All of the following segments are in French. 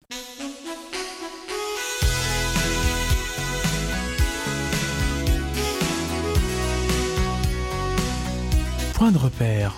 Point de repère.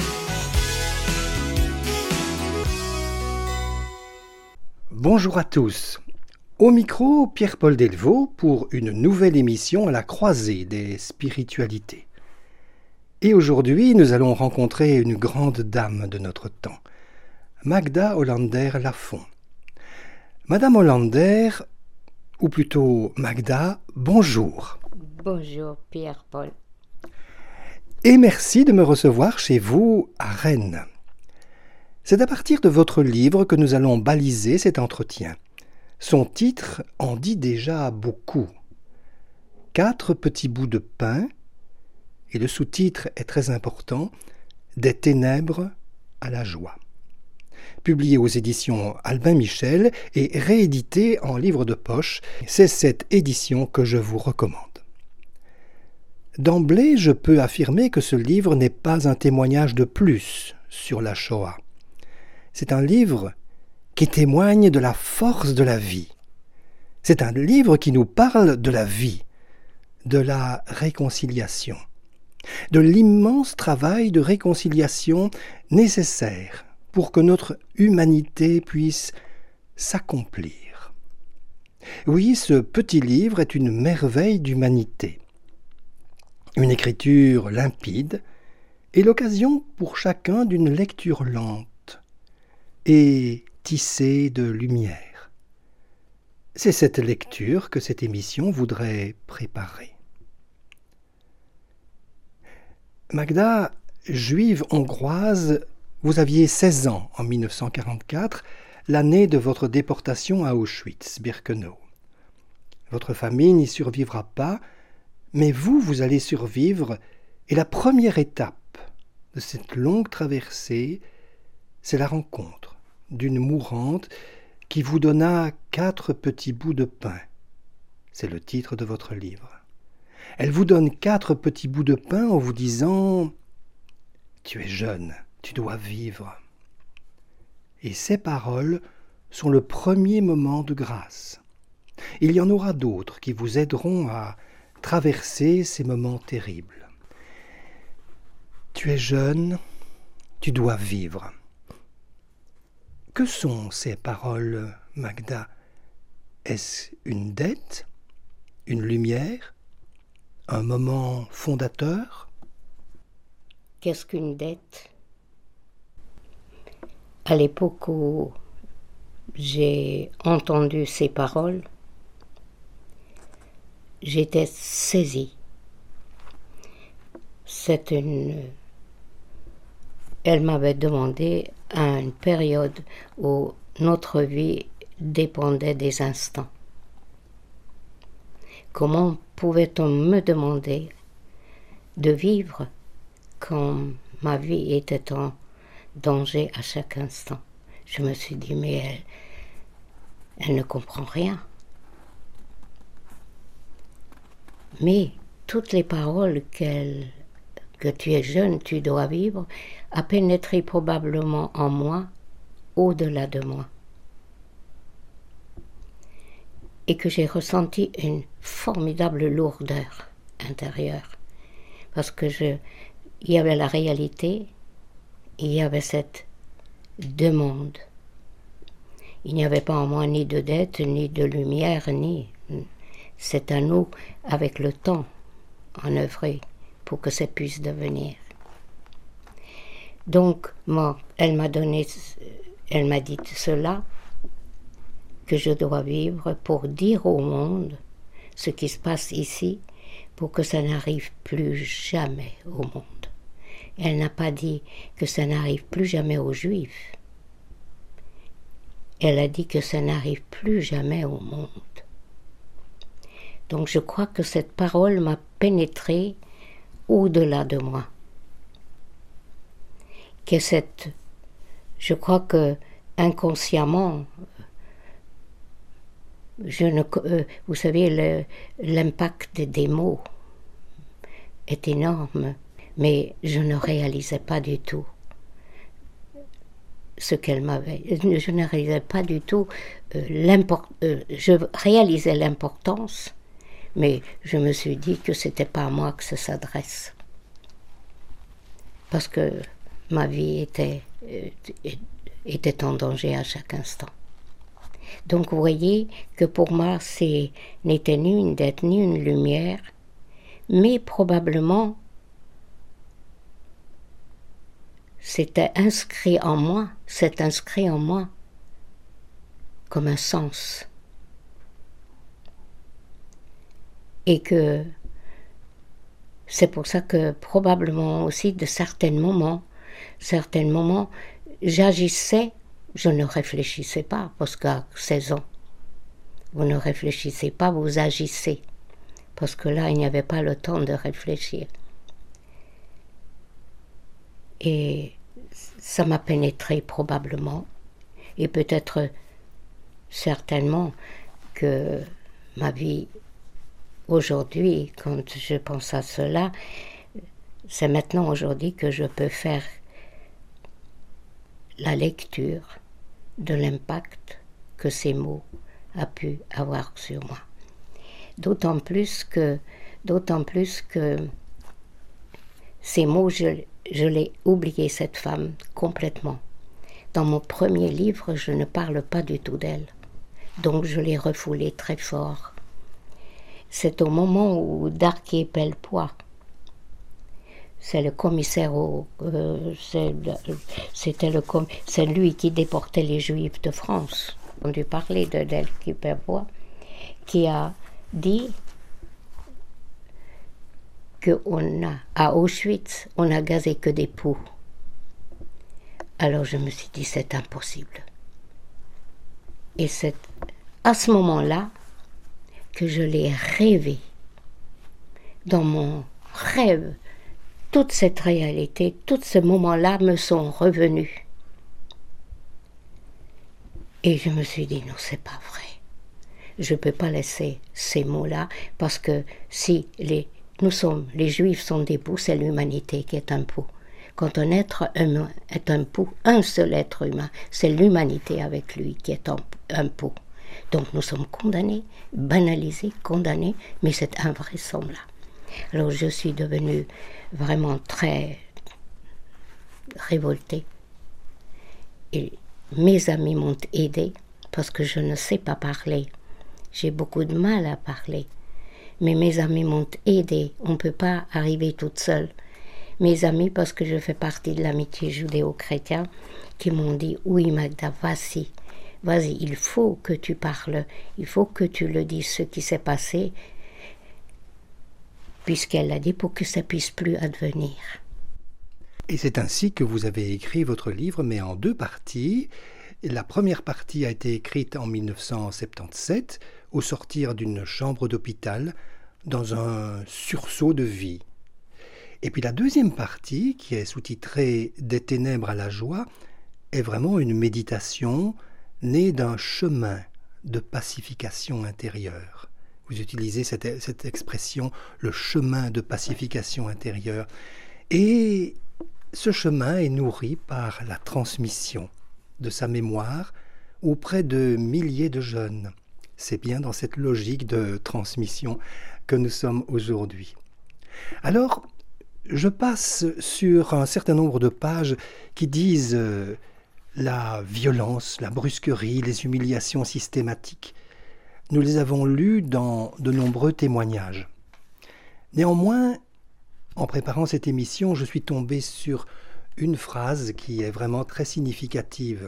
Bonjour à tous. Au micro, Pierre-Paul Delvaux pour une nouvelle émission à la croisée des spiritualités. Et aujourd'hui, nous allons rencontrer une grande dame de notre temps, Magda Hollander-Lafont. Madame Hollander, ou plutôt Magda, bonjour. Bonjour Pierre-Paul. Et merci de me recevoir chez vous à Rennes. C'est à partir de votre livre que nous allons baliser cet entretien. Son titre en dit déjà beaucoup. 4 petits bouts de pain, et le sous-titre est très important, Des ténèbres à la joie. Publié aux éditions Albin Michel et réédité en livre de poche, c'est cette édition que je vous recommande. D'emblée, je peux affirmer que ce livre n'est pas un témoignage de plus sur la Shoah. C'est un livre qui témoigne de la force de la vie. C'est un livre qui nous parle de la vie, de la réconciliation, de l'immense travail de réconciliation nécessaire pour que notre humanité puisse s'accomplir. Oui, ce petit livre est une merveille d'humanité. Une écriture limpide et l'occasion pour chacun d'une lecture lente et tissée de lumière. C'est cette lecture que cette émission voudrait préparer. Magda, juive hongroise, vous aviez 16 ans en 1944, l'année de votre déportation à Auschwitz-Birkenau. Votre famille n'y survivra pas, mais vous allez survivre, et la première étape de cette longue traversée, c'est la rencontre d'une mourante qui vous donna 4 petits bouts de pain. C'est le titre de votre livre. Elle vous donne 4 petits bouts de pain en vous disant « Tu es jeune, tu dois vivre ». Et ces paroles sont le premier moment de grâce. Il y en aura d'autres qui vous aideront à traverser ces moments terribles. Tu es jeune, tu dois vivre. Que sont ces paroles, Magda? Est-ce une dette, une lumière, un moment fondateur? Qu'est-ce qu'une dette? À l'époque où j'ai entendu ces paroles, j'étais saisie. Elle m'avait demandé à une période où notre vie dépendait des instants. Comment pouvait-on me demander de vivre quand ma vie était en danger à chaque instant? Je me suis dit, mais elle ne comprend rien. Mais toutes les paroles que tu es jeune, tu dois vivre, a pénétré probablement en moi, au-delà de moi. Et que j'ai ressenti une formidable lourdeur intérieure. Parce que il y avait la réalité, il y avait cette demande. Il n'y avait pas en moi ni de dette, ni de lumière, c'est à nous, avec le temps, en œuvrer pour que ça puisse devenir. Donc, elle m'a dit cela, que je dois vivre pour dire au monde ce qui se passe ici, pour que ça n'arrive plus jamais au monde. Elle n'a pas dit que ça n'arrive plus jamais aux Juifs. Elle a dit que ça n'arrive plus jamais au monde. Donc je crois que cette parole m'a pénétré au-delà de moi. Je crois que inconsciemment, vous savez, l'impact des mots est énorme, mais je ne réalisais pas du tout ce qu'elle m'avait. Je ne réalisais pas du tout je réalisais l'importance, mais je me suis dit que c'était pas à moi que ça s'adresse. Parce que ma vie était en danger à chaque instant. Donc vous voyez que pour moi, n'était ni une dette, ni une lumière, mais probablement c'est inscrit en moi comme un sens. Et que c'est pour ça que probablement aussi de certains moments, j'agissais, je ne réfléchissais pas, parce qu'à 16 ans, vous ne réfléchissez pas, vous agissez. Parce que là, il n'y avait pas le temps de réfléchir. Et ça m'a pénétré probablement. Et peut-être, certainement, que ma vie, aujourd'hui, quand je pense à cela, c'est maintenant aujourd'hui que je peux faire la lecture de l'impact que ces mots a pu avoir sur moi. D'autant plus que ces mots, je l'ai oublié, cette femme, complètement. Dans mon premier livre, je ne parle pas du tout d'elle. Donc je l'ai refoulée très fort. C'est au moment où Darquier Pellepoix, c'est le commissaire c'est lui qui déportait les Juifs de France. On a dû parler de Darquier Pellepoix, qui a dit qu'à Auschwitz, on n'a gazé que des poux. Alors je me suis dit, c'est impossible. Et c'est à ce moment-là que je l'ai rêvé. Dans mon rêve, toute cette réalité, tous ces moments-là me sont revenus. Et je me suis dit, non, c'est pas vrai. Je ne peux pas laisser ces mots-là, parce que si les Juifs sont des poux, c'est l'humanité qui est un pou. Quand un être humain est un pou, un seul être humain, c'est l'humanité avec lui qui est un pou. Donc nous sommes condamnés, banalisés, condamnés, mais c'est invraisemblable. Alors je suis devenue vraiment très révoltée. Et mes amis m'ont aidée, parce que je ne sais pas parler. J'ai beaucoup de mal à parler. Mais mes amis m'ont aidée. On ne peut pas arriver toute seule. Mes amis, parce que je fais partie de l'amitié judéo-chrétienne, qui m'ont dit, oui Magda, vas-y, il faut que tu parles, il faut que tu le dises ce qui s'est passé, puisqu'elle l'a dit, pour que ça puisse plus advenir. Et c'est ainsi que vous avez écrit votre livre, mais en 2 parties. La première partie a été écrite en 1977, au sortir d'une chambre d'hôpital, dans un sursaut de vie. Et puis la deuxième partie, qui est sous-titrée « Des ténèbres à la joie », est vraiment une méditation née d'un chemin de pacification intérieure. Vous utilisez cette expression, le chemin de pacification intérieure. Et ce chemin est nourri par la transmission de sa mémoire auprès de milliers de jeunes. C'est bien dans cette logique de transmission que nous sommes aujourd'hui. Alors, je passe sur un certain nombre de pages qui disent la violence, la brusquerie, les humiliations systématiques. Nous les avons lues dans de nombreux témoignages. Néanmoins, en préparant cette émission, je suis tombé sur une phrase qui est vraiment très significative.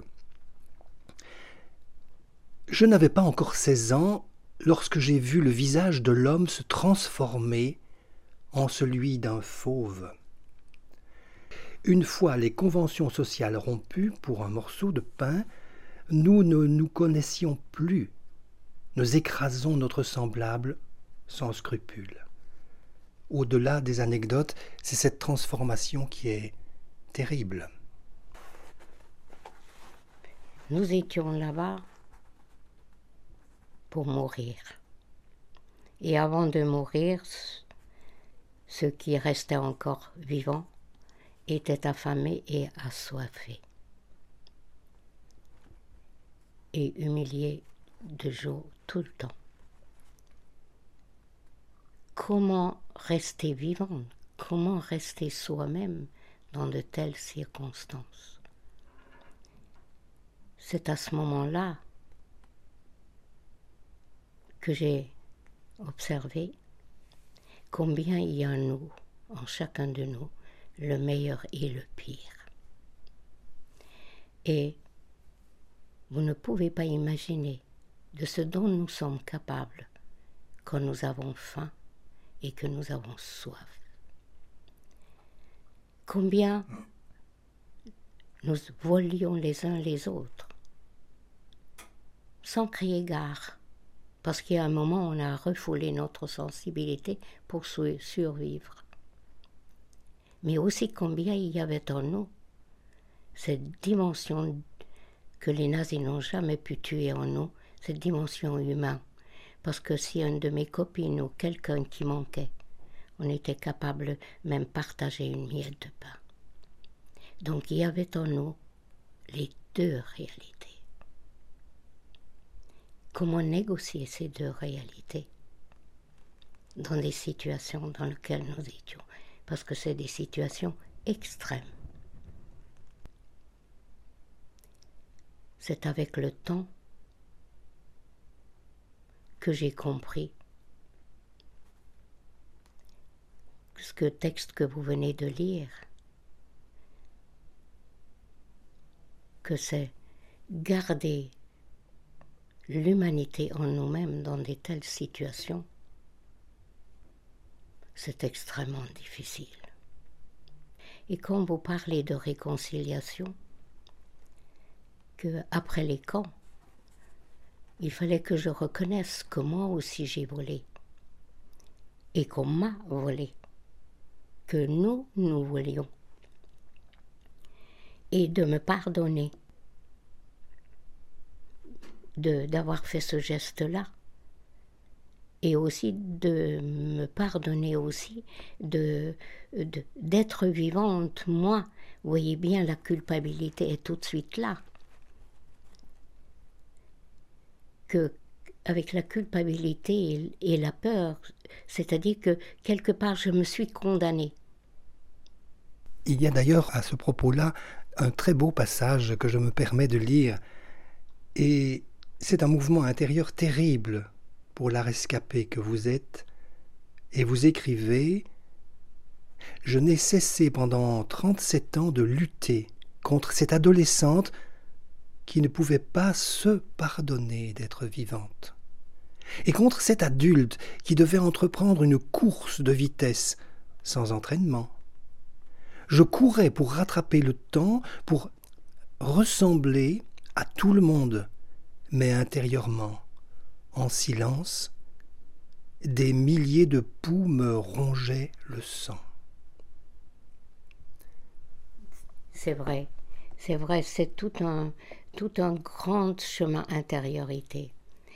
Je n'avais pas encore 16 ans lorsque j'ai vu le visage de l'homme se transformer en celui d'un fauve. Une fois les conventions sociales rompues pour un morceau de pain, nous ne nous connaissions plus. Nous écrasons notre semblable sans scrupule. Au-delà des anecdotes, c'est cette transformation qui est terrible. Nous étions là-bas pour mourir. Et avant de mourir, ceux qui restaient encore vivants étaient affamés et assoiffés. et humiliée de jour tout le temps. Comment rester vivante? Comment rester soi-même dans de telles circonstances? C'est à ce moment-là que j'ai observé combien il y a en nous, en chacun de nous, le meilleur et le pire. Et vous ne pouvez pas imaginer de ce dont nous sommes capables quand nous avons faim et que nous avons soif. Combien nous volions les uns les autres, sans crier gare, parce qu'il y a un moment où on a refoulé notre sensibilité pour survivre. Mais aussi combien il y avait en nous cette dimension que les nazis n'ont jamais pu tuer en nous, cette dimension humaine. Parce que si une de mes copines ou quelqu'un qui manquait, on était capable même partager une miette de pain. Donc il y avait en nous les deux réalités. Comment négocier ces deux réalités dans des situations dans lesquelles nous étions? Parce que c'est des situations extrêmes. C'est avec le temps que j'ai compris ce texte que vous venez de lire, que c'est garder l'humanité en nous-mêmes dans de telles situations, c'est extrêmement difficile. Et quand vous parlez de réconciliation, qu'après les camps, il fallait que je reconnaisse que moi aussi j'ai volé, et qu'on m'a volé, que nous volions, et de me pardonner d'avoir fait ce geste-là, et aussi de me pardonner aussi d'être vivante, moi. Vous voyez bien, la culpabilité est tout de suite là. Avec la culpabilité et la peur, c'est-à-dire que quelque part je me suis condamnée. Il y a d'ailleurs à ce propos-là un très beau passage que je me permets de lire, et c'est un mouvement intérieur terrible pour la rescapée que vous êtes, et vous écrivez « Je n'ai cessé pendant 37 ans de lutter contre cette adolescente qui ne pouvait pas se pardonner d'être vivante, et contre cet adulte qui devait entreprendre une course de vitesse sans entraînement. Je courais pour rattraper le temps, pour ressembler à tout le monde, mais intérieurement, en silence, des milliers de poux me rongeaient le sang. » C'est vrai, c'est tout un grand chemin intériorité.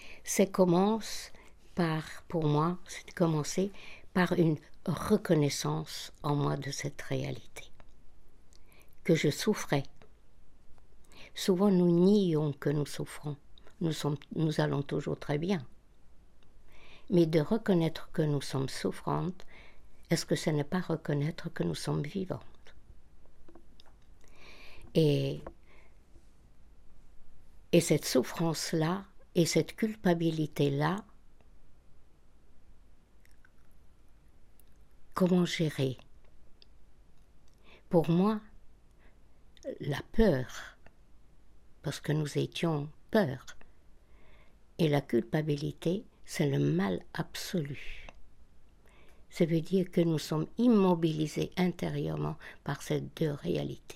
Pour moi, c'est commencé par une reconnaissance en moi de cette réalité, que je souffrais. Souvent nous nions que nous souffrons, nous allons toujours très bien. Mais de reconnaître que nous sommes souffrantes, est-ce que ce n'est pas reconnaître que nous sommes vivantes? Et cette souffrance-là et cette culpabilité-là, comment gérer? Pour moi, la peur, parce que nous étions peur, et la culpabilité, c'est le mal absolu. Ça veut dire que nous sommes immobilisés intérieurement par ces deux réalités.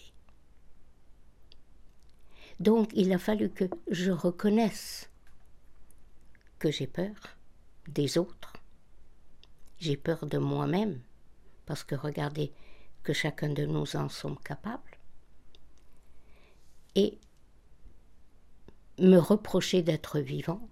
Donc il a fallu que je reconnaisse que j'ai peur des autres, j'ai peur de moi-même, parce que regardez que chacun de nous en sommes capables, et me reprocher d'être vivante.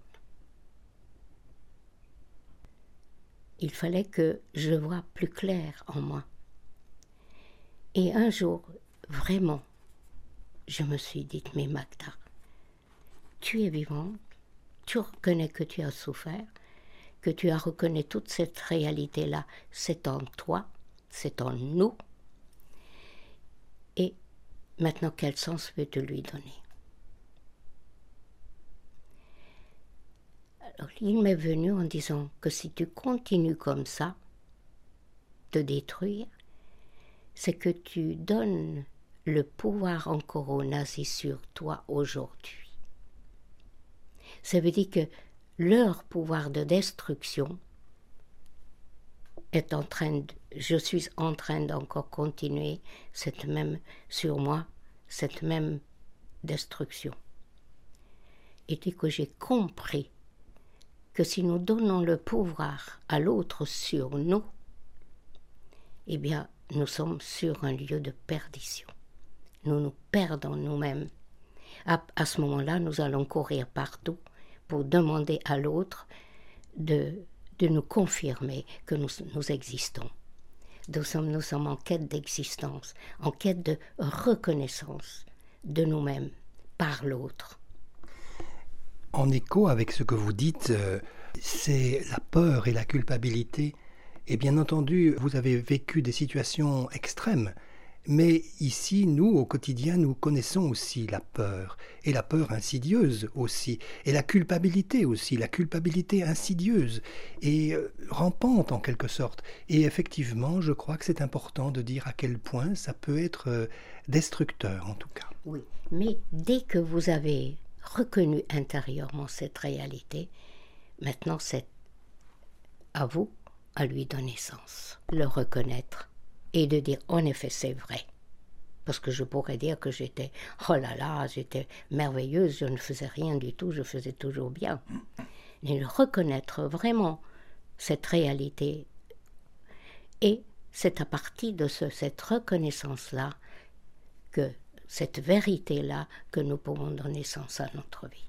Il fallait que je voie plus clair en moi. Et un jour, vraiment, je me suis dit, mais Magda, tu es vivant, tu reconnais que tu as souffert, que tu as reconnu toute cette réalité-là, c'est en toi, c'est en nous. Et maintenant, quel sens veux-tu lui donner? Alors, il m'est venu en disant que si tu continues comme ça, te détruire, c'est que tu donnes le pouvoir encore aux nazis sur toi aujourd'hui. Ça veut dire que leur pouvoir de destruction est en train de, je suis en train d'encore continuer cette même, sur moi, cette même destruction. Et dès que j'ai compris que si nous donnons le pouvoir à l'autre sur nous, eh bien, nous sommes sur un lieu de perdition. Nous nous perdons nous-mêmes. À ce moment-là, nous allons courir partout pour demander à l'autre de nous confirmer que nous existons. Nous sommes en quête d'existence, en quête de reconnaissance de nous-mêmes par l'autre. En écho avec ce que vous dites, c'est la peur et la culpabilité. Et bien entendu, vous avez vécu des situations extrêmes. Mais ici, nous, au quotidien, nous connaissons aussi la peur, et la peur insidieuse aussi, et la culpabilité aussi, la culpabilité insidieuse, et rampante en quelque sorte. Et effectivement, je crois que c'est important de dire à quel point ça peut être destructeur, en tout cas. Oui, mais dès que vous avez reconnu intérieurement cette réalité, maintenant c'est à vous à lui donner sens, le reconnaître et de dire en effet c'est vrai. Parce que je pourrais dire que j'étais j'étais merveilleuse, je ne faisais rien du tout, je faisais toujours bien. Mais le reconnaître vraiment cette réalité, et c'est à partir de cette reconnaissance-là, que cette vérité-là, que nous pouvons donner sens à notre vie.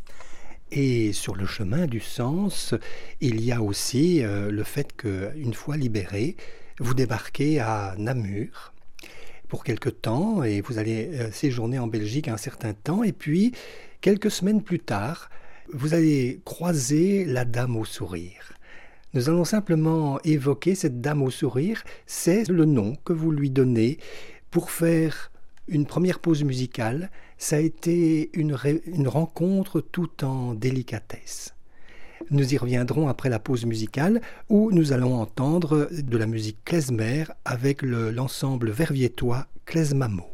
Et sur le chemin du sens, il y a aussi le fait qu'une fois libéré, vous débarquez à Namur pour quelque temps et vous allez séjourner en Belgique un certain temps. Et puis, quelques semaines plus tard, vous allez croiser la Dame au sourire. Nous allons simplement évoquer cette Dame au sourire. C'est le nom que vous lui donnez pour faire une première pause musicale. Ça a été une rencontre tout en délicatesse. Nous y reviendrons après la pause musicale où nous allons entendre de la musique klezmer avec l'ensemble verviétois Klezmamo.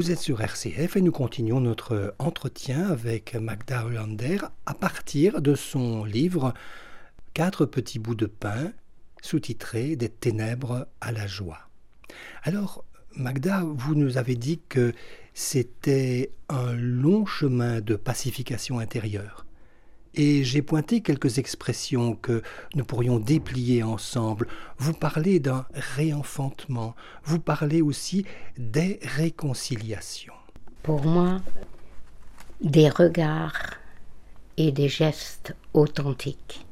Vous êtes sur RCF et nous continuons notre entretien avec Magda Hollander à partir de son livre « 4 petits bouts de pain » sous-titré « Des ténèbres à la joie ». Alors, Magda, vous nous avez dit que c'était un long chemin de pacification intérieure. Et j'ai pointé quelques expressions que nous pourrions déplier ensemble. Vous parlez d'un réenfantement, vous parlez aussi des réconciliations. Pour moi, des regards et des gestes authentiques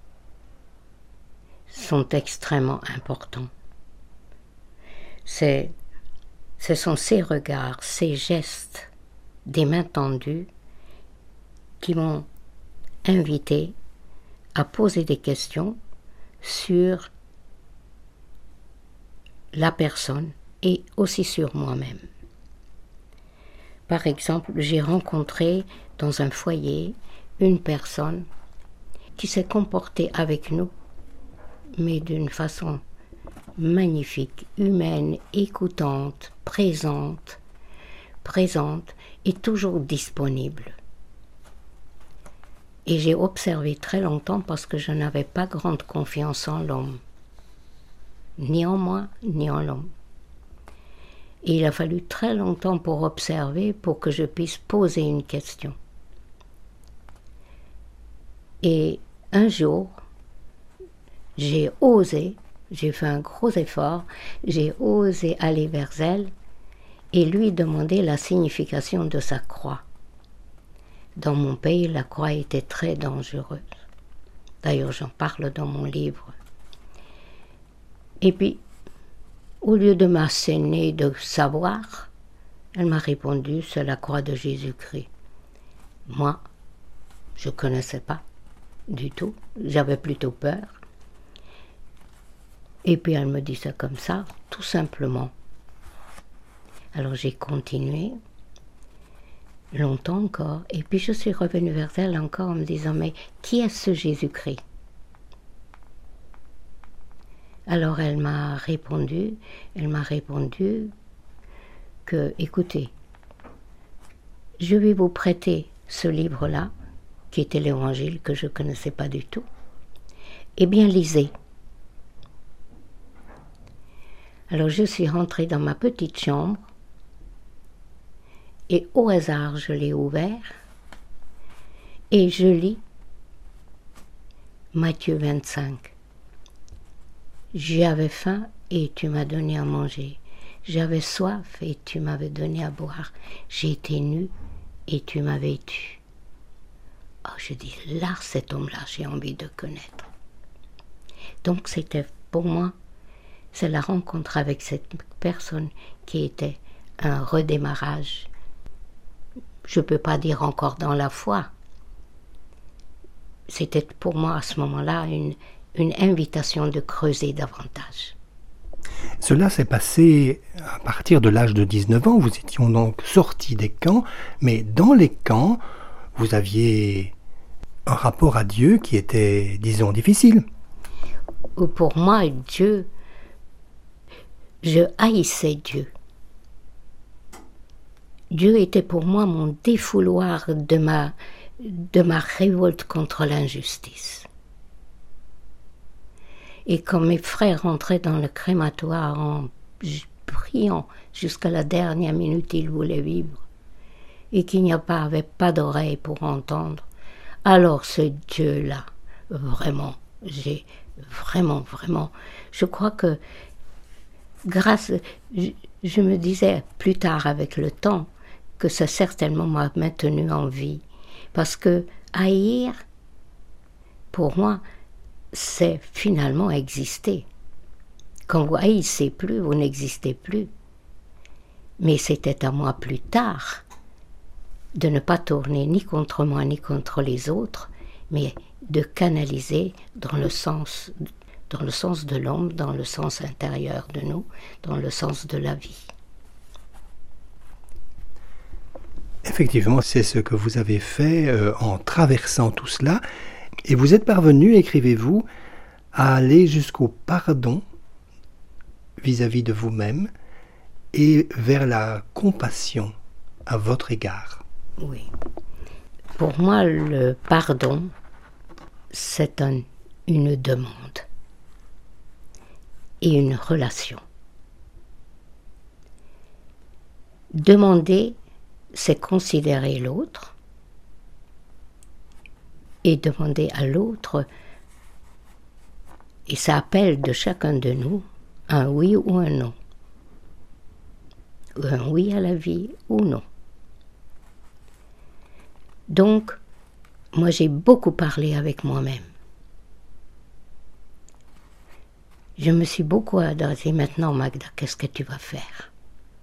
sont extrêmement importants. Ce sont ces regards, ces gestes, des mains tendues qui m'ont invité à poser des questions sur la personne et aussi sur moi-même. Par exemple, j'ai rencontré dans un foyer une personne qui s'est comportée avec nous, mais d'une façon magnifique, humaine, écoutante, présente et toujours disponible. Et j'ai observé très longtemps parce que je n'avais pas grande confiance en l'homme, ni en moi, ni en l'homme. Et il a fallu très longtemps pour observer, pour que je puisse poser une question. Et un jour, j'ai fait un gros effort, j'ai osé aller vers elle et lui demander la signification de sa croix. Dans mon pays, la croix était très dangereuse. D'ailleurs, j'en parle dans mon livre. Et puis, au lieu de m'asséner de savoir, elle m'a répondu, c'est la croix de Jésus-Christ. Moi, je ne connaissais pas du tout, j'avais plutôt peur. Et puis elle me dit ça comme ça, tout simplement. Alors j'ai continué, longtemps encore, et puis je suis revenue vers elle encore en me disant, mais qui est ce Jésus-Christ? Alors elle m'a répondu que, écoutez, je vais vous prêter ce livre-là, qui était l'Évangile que je ne connaissais pas du tout. Eh bien, lisez. Alors je suis rentrée dans ma petite chambre, et au hasard, je l'ai ouvert et je lis Matthieu 25. J'avais faim et tu m'as donné à manger. J'avais soif et tu m'avais donné à boire. J'étais nue et tu m'as vêtue. Oh, je dis, là, cet homme-là, j'ai envie de connaître. Donc c'était pour moi, c'est la rencontre avec cette personne qui était un redémarrage. Je ne peux pas dire encore dans la foi. C'était pour moi à ce moment-là une invitation de creuser davantage. Cela s'est passé à partir de l'âge de 19 ans. Vous étiez donc sortis des camps, mais dans les camps, vous aviez un rapport à Dieu qui était, disons, difficile. Pour moi, Dieu, je haïssais Dieu. Dieu était pour moi mon défouloir de ma révolte contre l'injustice. Et quand mes frères rentraient dans le crématoire en priant jusqu'à la dernière minute, ils voulaient vivre, et qu'il n'y avait pas d'oreille pour entendre, alors ce Dieu-là, vraiment, je crois que je me disais plus tard avec le temps, que ça certainement m'a maintenu en vie. Parce que haïr, pour moi, c'est finalement exister. Quand vous haïssez plus, vous n'existez plus. Mais c'était à moi plus tard de ne pas tourner ni contre moi ni contre les autres, mais de canaliser dans le sens de l'homme, dans le sens intérieur de nous, dans le sens de la vie. Effectivement, c'est ce que vous avez fait en traversant tout cela. Et vous êtes parvenu, écrivez-vous, à aller jusqu'au pardon vis-à-vis de vous-même et vers la compassion à votre égard. Oui. Pour moi, le pardon, c'est une demande et une relation. Demander, c'est considérer l'autre, et demander à l'autre, et ça appelle de chacun de nous un oui ou un non. Un oui à la vie ou non. Donc, moi j'ai beaucoup parlé avec moi-même. Je me suis beaucoup adressée. Maintenant, Magda, qu'est-ce que tu vas faire?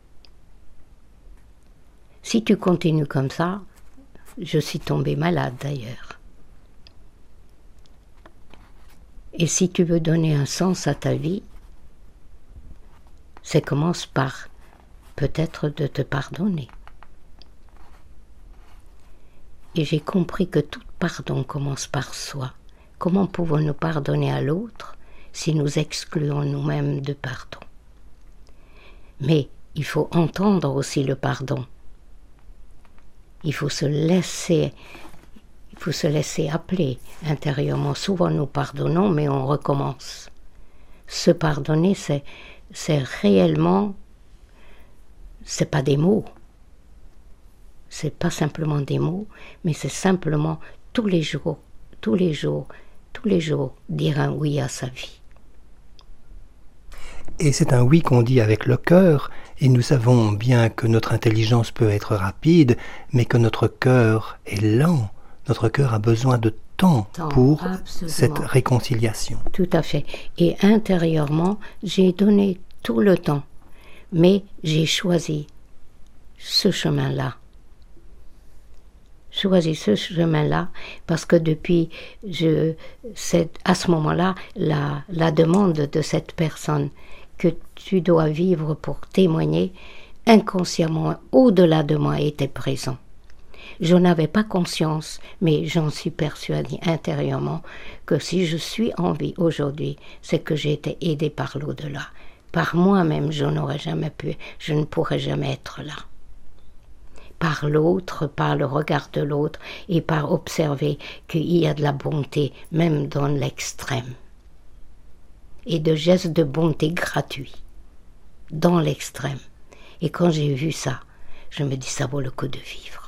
Si tu continues comme ça, je suis tombée malade d'ailleurs. Et si tu veux donner un sens à ta vie, ça commence par peut-être de te pardonner. Et j'ai compris que tout pardon commence par soi. Comment pouvons-nous pardonner à l'autre si nous excluons nous-mêmes de pardon? Mais il faut entendre aussi le pardon. Il faut se laisser appeler intérieurement. Souvent nous pardonnons, mais on recommence. Se pardonner, c'est réellement, c'est pas des mots. C'est pas simplement des mots, mais c'est simplement tous les jours dire un oui à sa vie. Et c'est un oui qu'on dit avec le cœur, et nous savons bien que notre intelligence peut être rapide, mais que notre cœur est lent. Notre cœur a besoin de temps pour absolument. Cette réconciliation. Tout à fait. Et intérieurement, j'ai donné tout le temps, mais j'ai choisi ce chemin-là. Parce que depuis, à ce moment-là, la demande de cette personne que tu dois vivre pour témoigner, inconsciemment, au-delà de moi, était présent. Je n'avais pas conscience, mais j'en suis persuadée intérieurement que si je suis en vie aujourd'hui, c'est que j'ai été aidée par l'au-delà. Par moi-même, je ne pourrais jamais être là. Par l'autre, par le regard de l'autre et par observer qu'il y a de la bonté même dans l'extrême. Et de gestes de bonté gratuits dans l'extrême. Et quand j'ai vu ça, je me dis ça vaut le coup de vivre.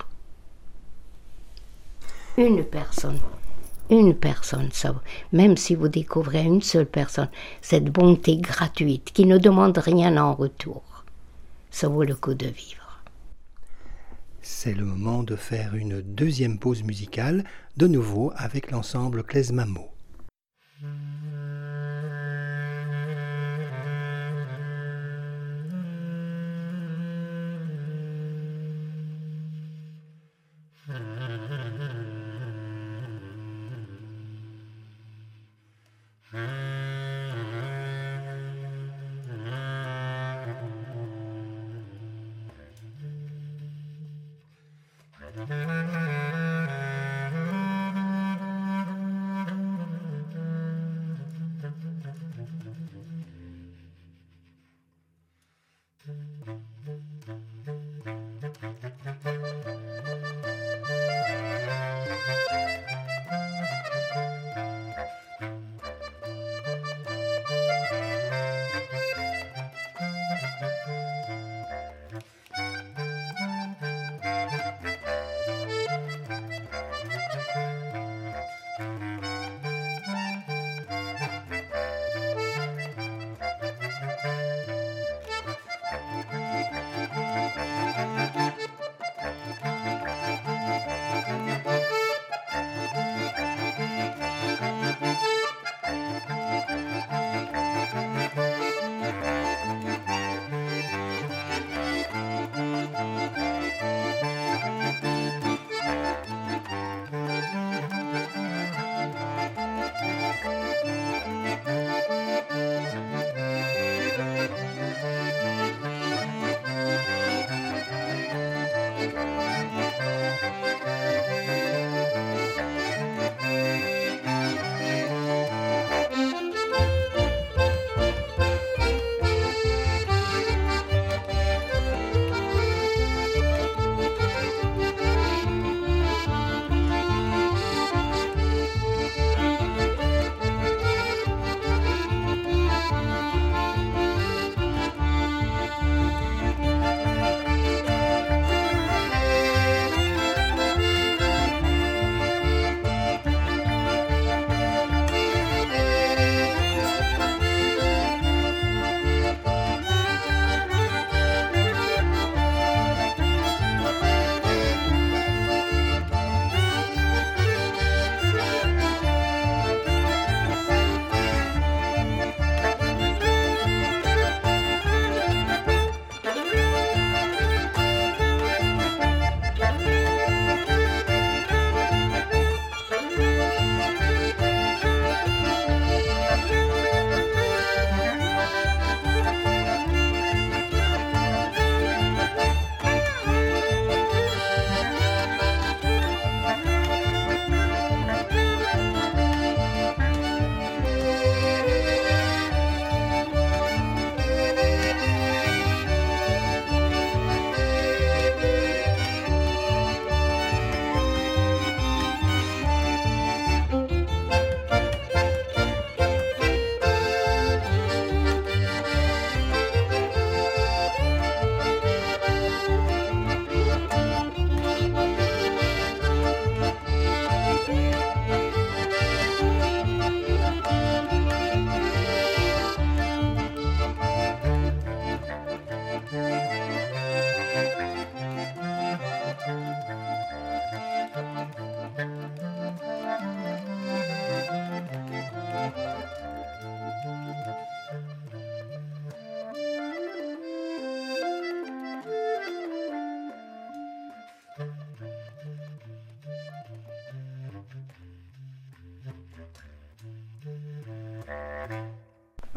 Une personne, ça vaut. Même si vous découvrez une seule personne, cette bonté gratuite qui ne demande rien en retour, ça vaut le coup de vivre. C'est le moment de faire une deuxième pause musicale, de nouveau avec l'ensemble Klezmamo.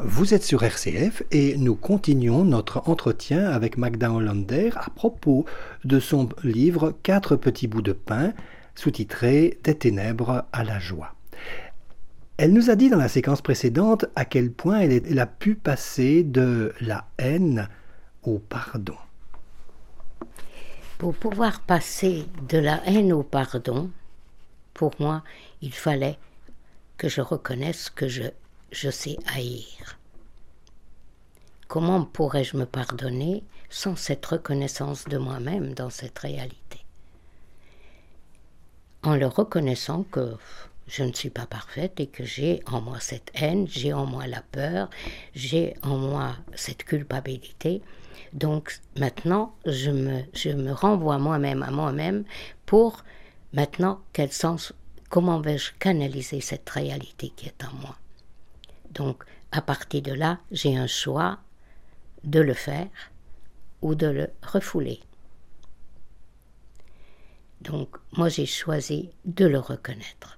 Vous êtes sur RCF et nous continuons notre entretien avec Magda Hollander à propos de son livre « 4 petits bouts de pain » sous-titré « Des ténèbres à la joie ». Elle nous a dit dans la séquence précédente à quel point elle a pu passer de la haine au pardon. Pour pouvoir passer de la haine au pardon, pour moi, il fallait que je reconnaisse que je sais haïr. Comment pourrais-je me pardonner sans cette reconnaissance de moi-même dans cette réalité? En le reconnaissant que je ne suis pas parfaite et que j'ai en moi cette haine, j'ai en moi la peur, j'ai en moi cette culpabilité. Donc maintenant, je me renvoie moi-même à moi-même pour maintenant comment vais-je canaliser cette réalité qui est en moi. Donc à partir de là, j'ai un choix de le faire ou de le refouler. Donc moi j'ai choisi de le reconnaître.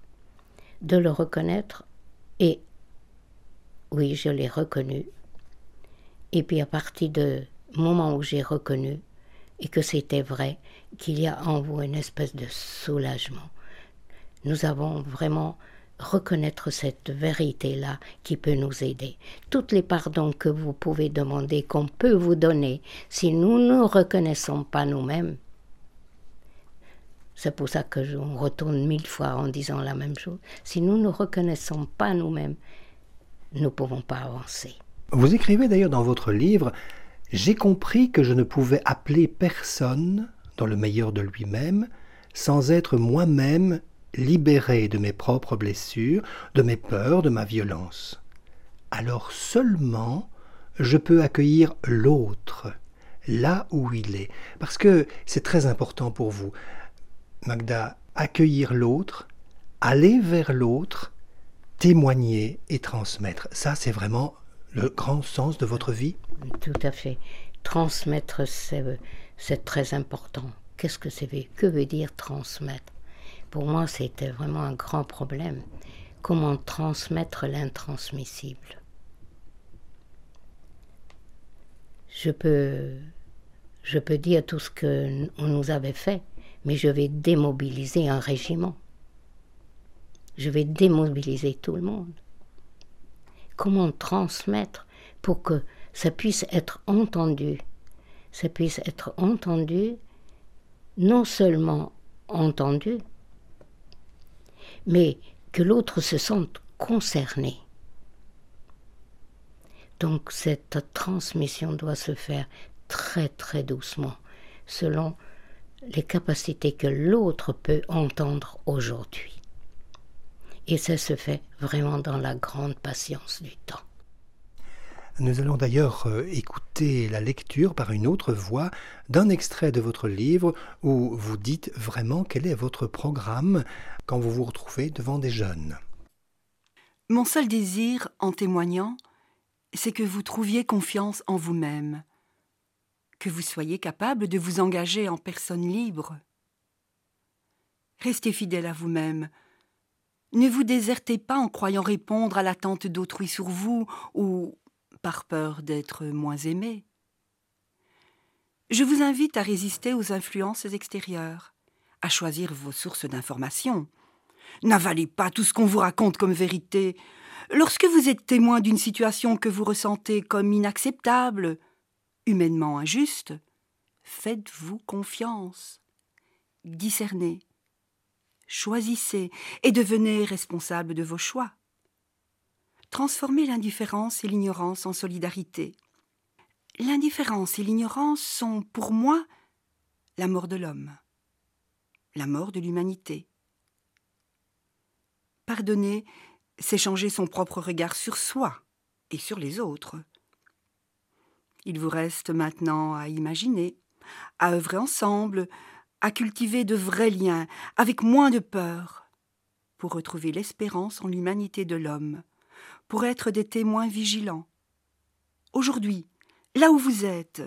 Et oui, je l'ai reconnu. Et puis à partir du moment où j'ai reconnu et que c'était vrai, qu'il y a en vous une espèce de soulagement. Nous avons vraiment reconnaître cette vérité-là qui peut nous aider. Tous les pardons que vous pouvez demander, qu'on peut vous donner, si nous ne nous reconnaissons pas nous-mêmes, c'est pour ça que on retourne 1000 fois en disant la même chose. Si nous ne reconnaissons pas nous-mêmes, nous ne pouvons pas avancer. Vous écrivez d'ailleurs dans votre livre « J'ai compris que je ne pouvais appeler personne, dans le meilleur de lui-même, sans être moi-même libéré de mes propres blessures, de mes peurs, de ma violence. Alors seulement je peux accueillir l'autre, là où il est. » Parce que c'est très important pour vous, Magda, accueillir l'autre, aller vers l'autre, témoigner et transmettre. Ça, c'est vraiment le grand sens de votre vie? Tout à fait. Transmettre, c'est très important. Qu'est-ce que c'est? Que veut dire transmettre? Pour moi, c'était vraiment un grand problème. Comment transmettre l'intransmissible? Je peux dire tout ce qu'on nous avait fait, mais je vais démobiliser un régiment. Je vais démobiliser tout le monde. Comment transmettre pour que ça puisse être entendu? Ça puisse être entendu, non seulement entendu, mais que l'autre se sente concerné. Donc cette transmission doit se faire très très doucement, selon les capacités que l'autre peut entendre aujourd'hui. Et ça se fait vraiment dans la grande patience du temps. Nous allons d'ailleurs écouter la lecture par une autre voix d'un extrait de votre livre où vous dites vraiment quel est votre programme quand vous vous retrouvez devant des jeunes. Mon seul désir, en témoignant, c'est que vous trouviez confiance en vous-même, que vous soyez capable de vous engager en personne libre. Restez fidèle à vous-même. Ne vous désertez pas en croyant répondre à l'attente d'autrui sur vous ou par peur d'être moins aimé. Je vous invite à résister aux influences extérieures, à choisir vos sources d'information. N'avalez pas tout ce qu'on vous raconte comme vérité. Lorsque vous êtes témoin d'une situation que vous ressentez comme inacceptable, humainement injuste, faites-vous confiance. Discernez, choisissez et devenez responsable de vos choix. Transformez l'indifférence et l'ignorance en solidarité. L'indifférence et l'ignorance sont, pour moi, la mort de l'homme, la mort de l'humanité. Pardonner, c'est changer son propre regard sur soi et sur les autres. Il vous reste maintenant à imaginer, à œuvrer ensemble, à cultiver de vrais liens, avec moins de peur, pour retrouver l'espérance en l'humanité de l'homme, pour être des témoins vigilants. Aujourd'hui, là où vous êtes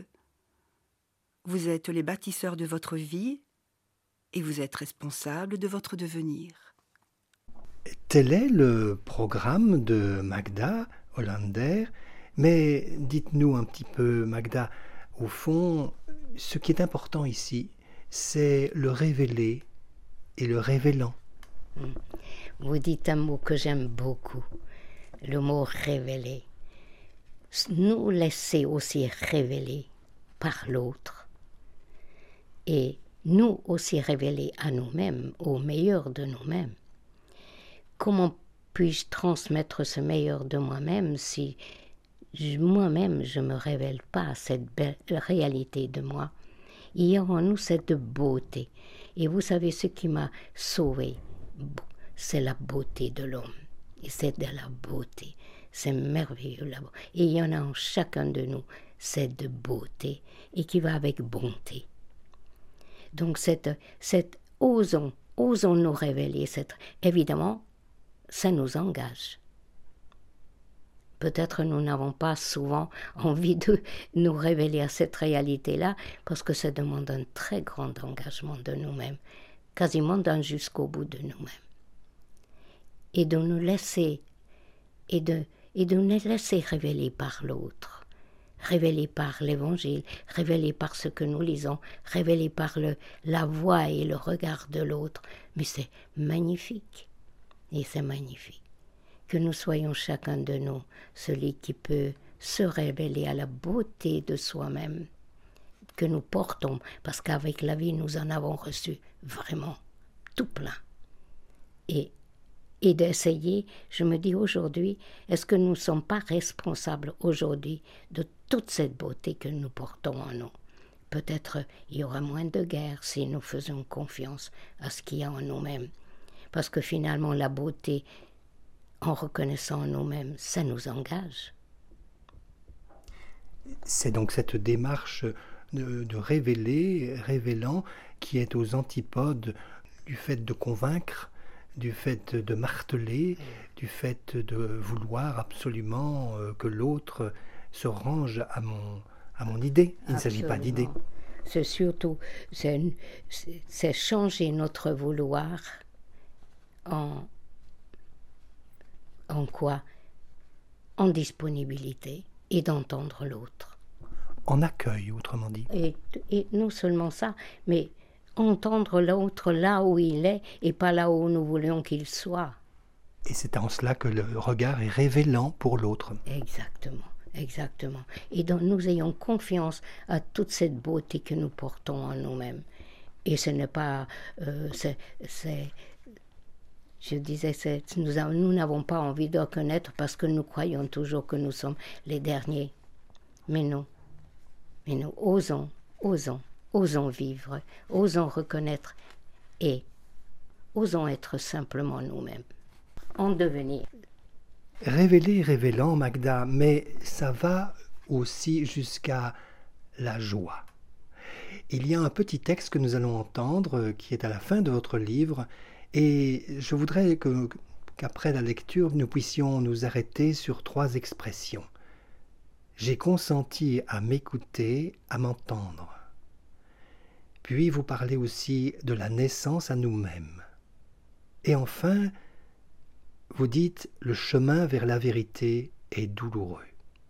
les bâtisseurs de votre vie et vous êtes responsables de votre devenir. Tel est le programme de Magda Hollander Mais dites-nous un petit peu, Magda, au fond, ce qui est important ici, c'est le révélé et le révélant. Vous dites un mot que j'aime beaucoup, le mot révéler. Nous laisser aussi révéler par l'autre et nous aussi révéler à nous-mêmes, au meilleur de nous-mêmes. Comment puis-je transmettre ce meilleur de moi-même si moi-même je ne me révèle pas cette belle réalité de moi? Il y a en nous cette beauté. Et vous savez ce qui m'a sauvée, c'est la beauté de l'homme. Et c'est de la beauté. C'est merveilleux là-bas. Et il y en a en chacun de nous cette beauté et qui va avec bonté. Donc osons nous révéler. Évidemment, ça nous engage. Peut-être nous n'avons pas souvent envie de nous révéler à cette réalité-là parce que ça demande un très grand engagement de nous-mêmes, quasiment d'un jusqu'au bout de nous-mêmes. Et de nous laisser révéler par l'autre, révéler par l'Évangile, révéler par ce que nous lisons, révéler par la voix et le regard de l'autre. Mais c'est magnifique, et c'est magnifique. Que nous soyons chacun de nous celui qui peut se révéler à la beauté de soi-même, que nous portons, parce qu'avec la vie nous en avons reçu vraiment tout plein. Et d'essayer, je me dis aujourd'hui, est-ce que nous ne sommes pas responsables aujourd'hui de toute cette beauté que nous portons en nous? Peut-être il y aura moins de guerre si nous faisons confiance à ce qu'il y a en nous-mêmes. Parce que finalement la beauté, en reconnaissant en nous-mêmes, ça nous engage. C'est donc cette démarche de révélant, qui est aux antipodes du fait de convaincre, du fait de marteler, du fait de vouloir absolument que l'autre se range à mon idée. Il ne s'agit pas d'idée. C'est surtout, c'est changer notre vouloir en quoi? En disponibilité et d'entendre l'autre. En accueil, autrement dit. Et non seulement ça, mais entendre l'autre là où il est et pas là où nous voulions qu'il soit. Et c'est en cela que le regard est révélant pour l'autre. Exactement, exactement. Et donc nous ayons confiance à toute cette beauté que nous portons en nous-mêmes. Et ce n'est pas... je disais, nous n'avons pas envie de reconnaître parce que nous croyons toujours que nous sommes les derniers. Mais non. Mais nous osons vivre, osons reconnaître et osons être simplement nous-mêmes, en devenir. Révéler, révélant, Magda, mais ça va aussi jusqu'à la joie. Il y a un petit texte que nous allons entendre qui est à la fin de votre livre et je voudrais qu'après la lecture nous puissions nous arrêter sur 3 expressions. J'ai consenti à m'écouter, à m'entendre. Puis vous parlez aussi de la naissance à nous-mêmes. Et enfin, vous dites le chemin vers la vérité est douloureux.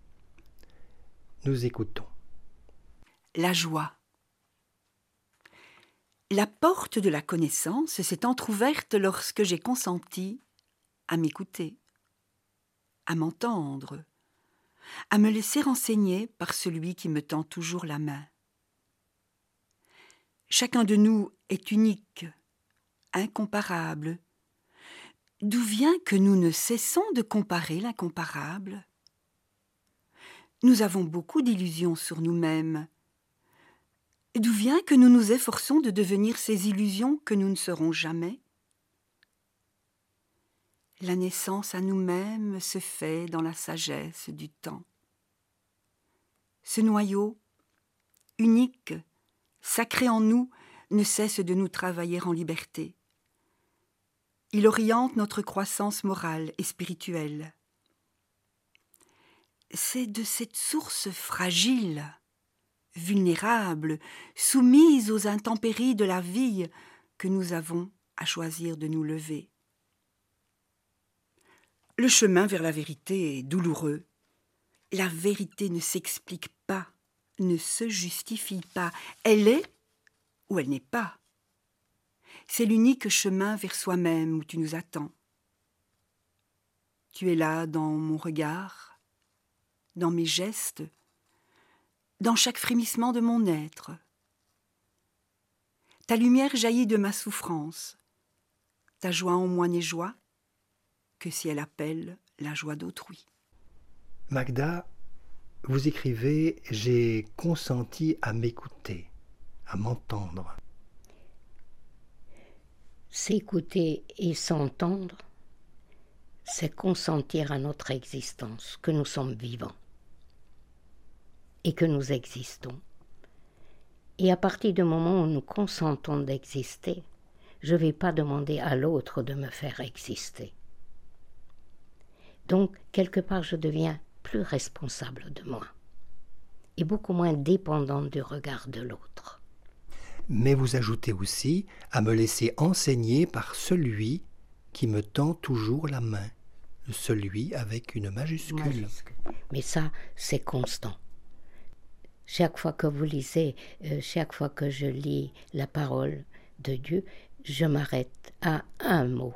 Nous écoutons. La joie. La porte de la connaissance s'est entr'ouverte lorsque j'ai consenti à m'écouter, à m'entendre, à me laisser enseigner par celui qui me tend toujours la main. Chacun de nous est unique, incomparable. D'où vient que nous ne cessons de comparer l'incomparable? Nous avons beaucoup d'illusions sur nous-mêmes. D'où vient que nous nous efforçons de devenir ces illusions que nous ne serons jamais? La naissance à nous-mêmes se fait dans la sagesse du temps. Ce noyau, unique, sacré en nous, ne cesse de nous travailler en liberté. Il oriente notre croissance morale et spirituelle. C'est de cette source fragile, vulnérable, soumise aux intempéries de la vie que nous avons à choisir de nous lever. Le chemin vers la vérité est douloureux. La vérité ne s'explique pas, ne se justifie pas. Elle est ou elle n'est pas. C'est l'unique chemin vers soi-même où tu nous attends. Tu es là dans mon regard, dans mes gestes, dans chaque frémissement de mon être. Ta lumière jaillit de ma souffrance. Ta joie en moi n'est joie que si elle appelle la joie d'autrui. Magda, vous écrivez « J'ai consenti à m'écouter, à m'entendre ». S'écouter et s'entendre, c'est consentir à notre existence, que nous sommes vivants et que nous existons. Et à partir du moment où nous consentons d'exister, je ne vais pas demander à l'autre de me faire exister. Donc, quelque part, je deviens plus responsable de moi et beaucoup moins dépendante du regard de l'autre. Mais vous ajoutez aussi à me laisser enseigner par celui qui me tend toujours la main, celui avec une majuscule. Mais ça, c'est constant. Chaque fois que vous lisez, chaque fois que je lis la parole de Dieu, je m'arrête à un mot.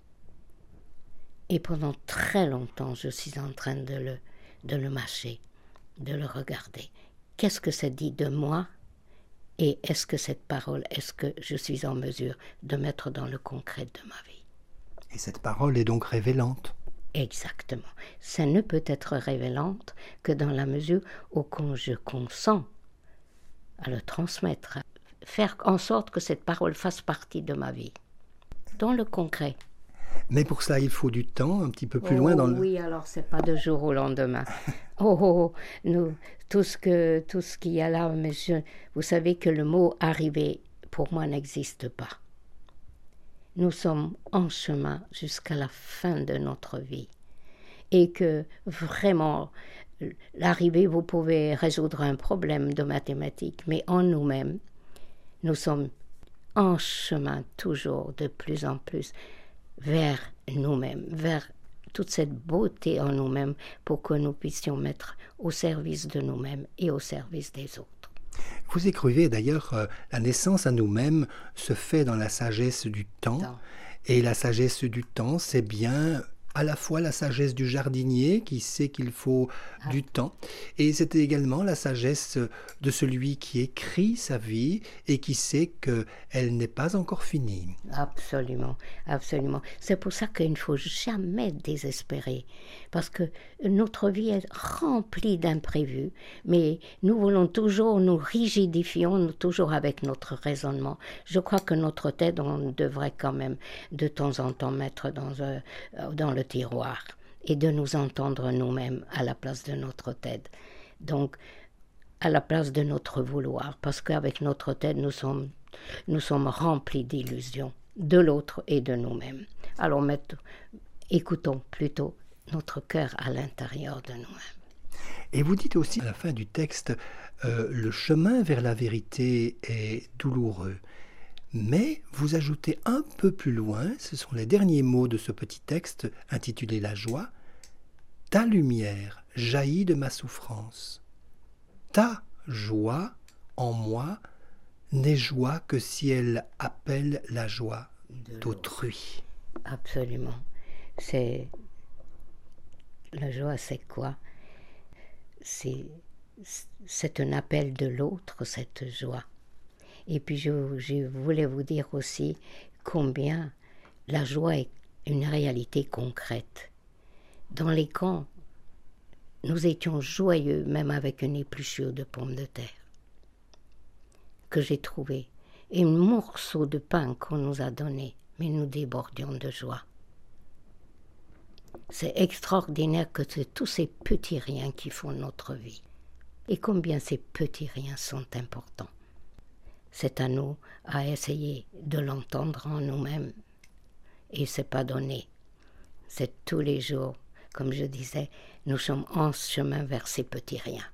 Et pendant très longtemps, je suis en train de le mâcher, de le regarder. Qu'est-ce que ça dit de moi? Et est-ce que cette parole, est-ce que je suis en mesure de mettre dans le concret de ma vie? Et cette parole est donc révélante. Exactement. Ça ne peut être révélante que dans la mesure où je consens à le transmettre, à faire en sorte que cette parole fasse partie de ma vie, dans le concret. Mais pour cela, il faut du temps, un petit peu plus loin dans le... Oui, alors c'est pas de jour au lendemain. Nous, tout ce qu'il y a là, mais vous savez que le mot « arriver » pour moi n'existe pas. Nous sommes en chemin jusqu'à la fin de notre vie. Et que vraiment, l'arrivée, vous pouvez résoudre un problème de mathématiques, mais en nous-mêmes, nous sommes en chemin toujours de plus en plus vers nous-mêmes, vers toute cette beauté en nous-mêmes pour que nous puissions mettre au service de nous-mêmes et au service des autres. Vous écrivez d'ailleurs, la naissance à nous-mêmes se fait dans la sagesse du temps. Et la sagesse du temps, c'est bien à la fois la sagesse du jardinier qui sait qu'il faut du temps, et c'est également la sagesse de celui qui écrit sa vie et qui sait qu'elle n'est pas encore finie. Absolument, absolument. C'est pour ça qu'il ne faut jamais désespérer, parce que notre vie est remplie d'imprévus, mais nous voulons toujours, nous rigidifions toujours avec notre raisonnement. Je crois que notre tête, on devrait quand même de temps en temps mettre dans le tiroir et de nous entendre nous-mêmes à la place de notre tête. Donc, à la place de notre vouloir, parce qu'avec notre tête, nous sommes remplis d'illusions, de l'autre et de nous-mêmes. Alors, écoutons plutôt notre cœur à l'intérieur de nous-mêmes. Et vous dites aussi à la fin du texte, le chemin vers la vérité est douloureux. Mais vous ajoutez un peu plus loin, ce sont les derniers mots de ce petit texte intitulé « La joie ». Ta lumière jaillit de ma souffrance. Ta joie en moi n'est joie que si elle appelle la joie d'autrui. Absolument. La joie, c'est quoi? C'est un appel de l'autre, cette joie. Et puis je voulais vous dire aussi combien la joie est une réalité concrète. Dans les camps, nous étions joyeux même avec une épluchure de pommes de terre que j'ai trouvée et un morceau de pain qu'on nous a donné, mais nous débordions de joie. C'est extraordinaire que c'est tous ces petits riens qui font notre vie. Et combien ces petits riens sont importants. C'est à nous à essayer de l'entendre en nous-mêmes. Et c'est pas donné. C'est tous les jours, comme je disais, nous sommes en chemin vers ces petits riens.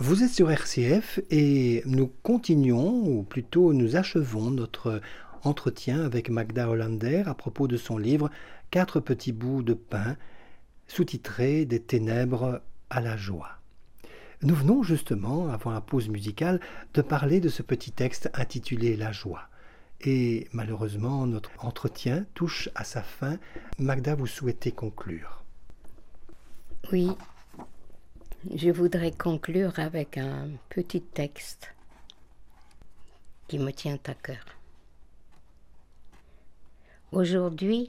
Vous êtes sur RCF et nous continuons, ou plutôt nous achevons notre entretien avec Magda Hollander à propos de son livre « 4 petits bouts de pain », sous-titré « Des ténèbres à la joie ». Nous venons justement, avant la pause musicale, de parler de ce petit texte intitulé « La joie ». Et malheureusement, notre entretien touche à sa fin. Magda, vous souhaitez conclure? Oui. Je voudrais conclure avec un petit texte qui me tient à cœur. Aujourd'hui,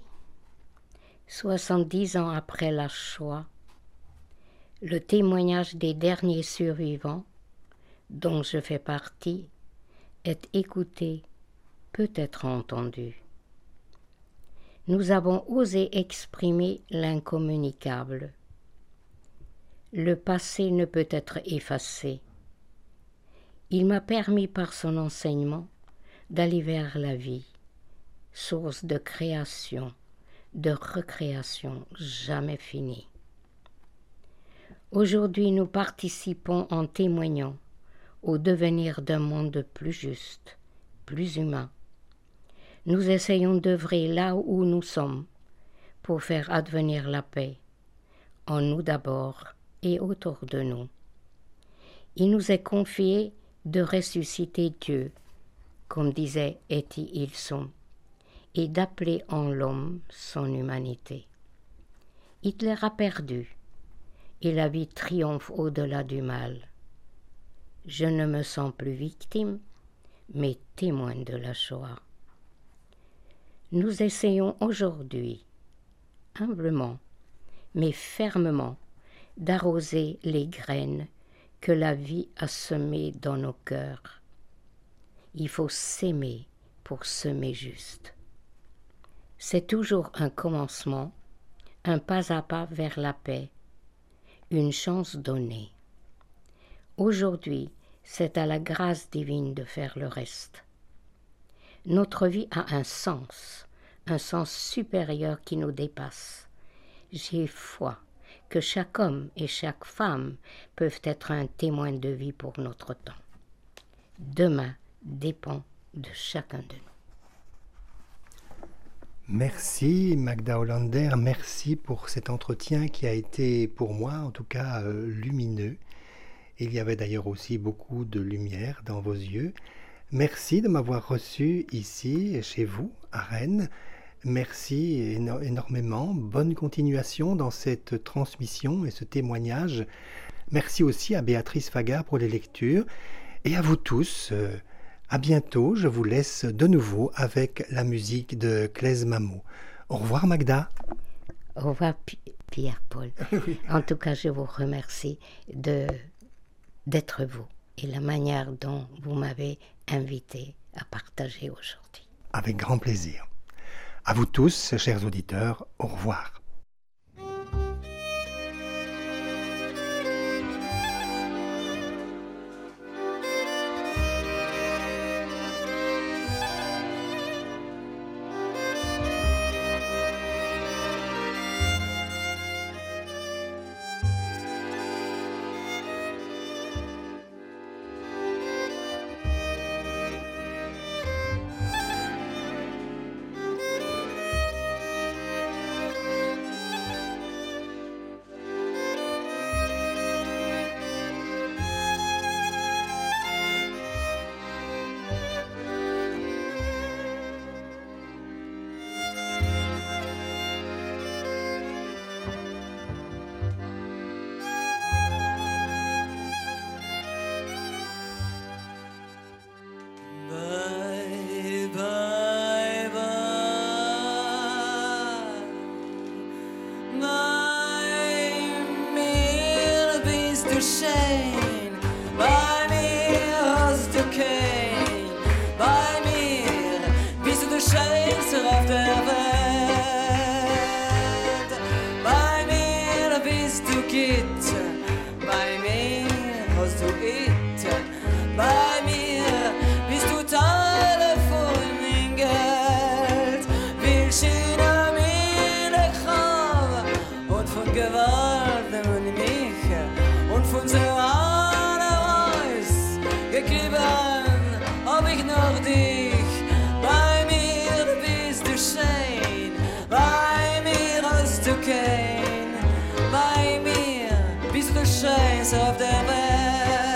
70 ans après la Shoah, le témoignage des derniers survivants, dont je fais partie, est écouté, peut-être entendu. Nous avons osé exprimer l'incommunicable. Le passé ne peut être effacé. Il m'a permis par son enseignement d'aller vers la vie, source de création, de recréation jamais finie. Aujourd'hui, nous participons en témoignant au devenir d'un monde plus juste, plus humain. Nous essayons d'œuvrer là où nous sommes pour faire advenir la paix, en nous d'abord et autour de nous. Il nous est confié de ressusciter Dieu, comme disait Etty Hillesum, et d'appeler en l'homme son humanité. Hitler a perdu, et la vie triomphe au-delà du mal. Je ne me sens plus victime, mais témoin de la Shoah. Nous essayons aujourd'hui, humblement, mais fermement, d'arroser les graines que la vie a semées dans nos cœurs. Il faut s'aimer pour semer juste. C'est toujours un commencement, un pas à pas vers la paix, une chance donnée. Aujourd'hui, c'est à la grâce divine de faire le reste. Notre vie a un sens supérieur qui nous dépasse. J'ai foi que chaque homme et chaque femme peuvent être un témoin de vie pour notre temps. Demain dépend de chacun de nous. Merci Magda Hollander, merci pour cet entretien qui a été pour moi en tout cas lumineux. Il y avait d'ailleurs aussi beaucoup de lumière dans vos yeux. Merci de m'avoir reçu ici chez vous à Rennes. Merci énormément. Bonne continuation dans cette transmission et ce témoignage. Merci aussi à Béatrice Faga pour les lectures. Et à vous tous, à bientôt. Je vous laisse de nouveau avec la musique de Claise Mammo. Au revoir Magda. Au revoir Pierre-Paul. Oui. En tout cas, je vous remercie d'être vous et la manière dont vous m'avez invité à partager aujourd'hui. Avec grand plaisir. À vous tous, chers auditeurs, au revoir. Gewalt und mich und von so einer face of the bed.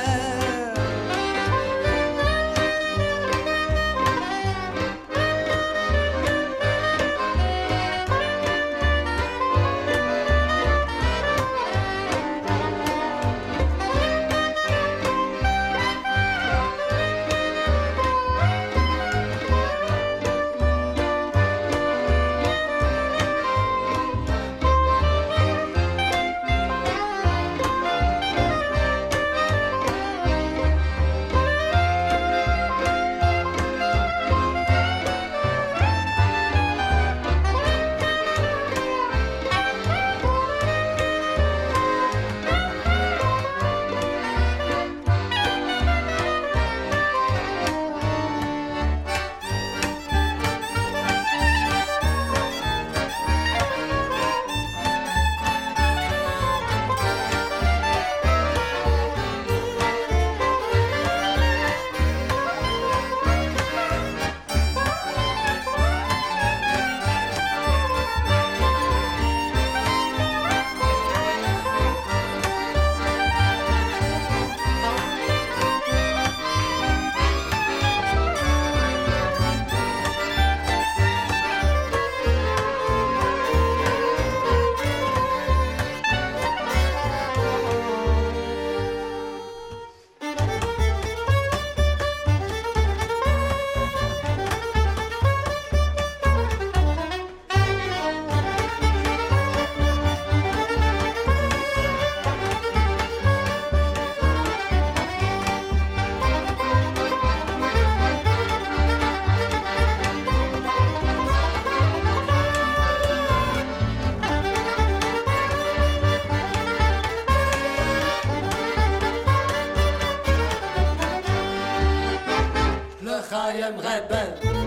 Chaim Rebbe,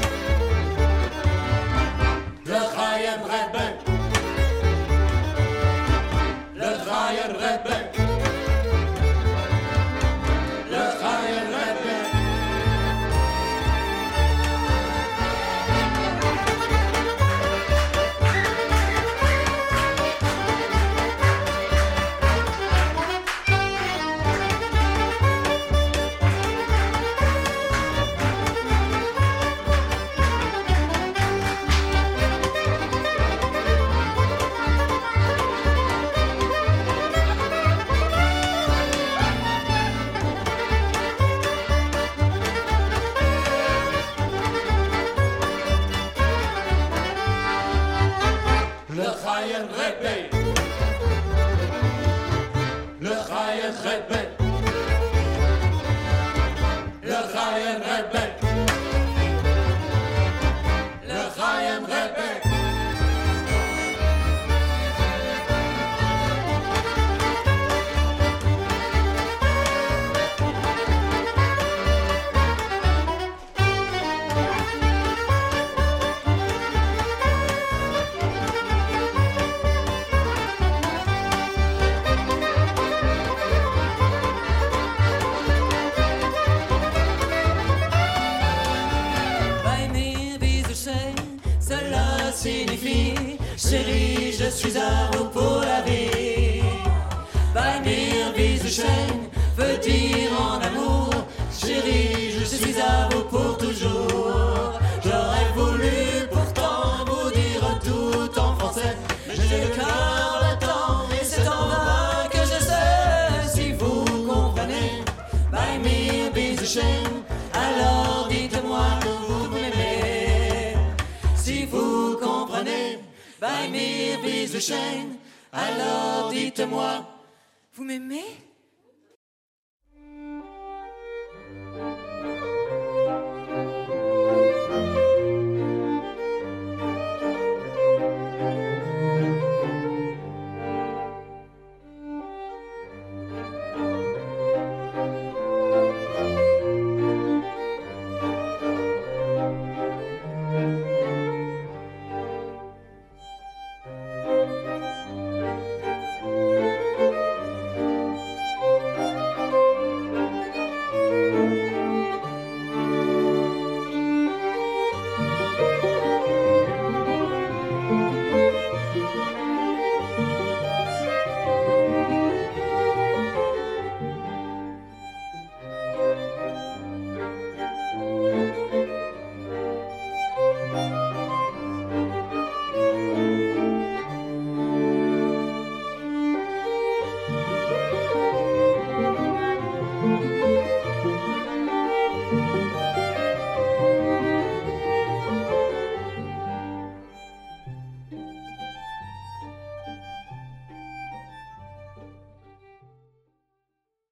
le Chaim Rebbe, le Chaim Rebbe, le Chaim Rebbe. Chaim Rebbe, le Chaim Rebbe, le Chaim Rebbe, le Chaim Rebbe. Signifie, chérie, je suis à vous pour la vie. Bei mir wie so schön veut dire en amour, chérie, je suis à vous pour toujours. J'aurais voulu pourtant vous dire tout en français, mais j'ai le cœur battant et c'est en vain que je sais si vous comprenez. Bei mir wie so schön, alors dites-moi que vous m'aimez. Si vous comprenez, bei mir wie so schön, alors dites-moi, vous m'aimez?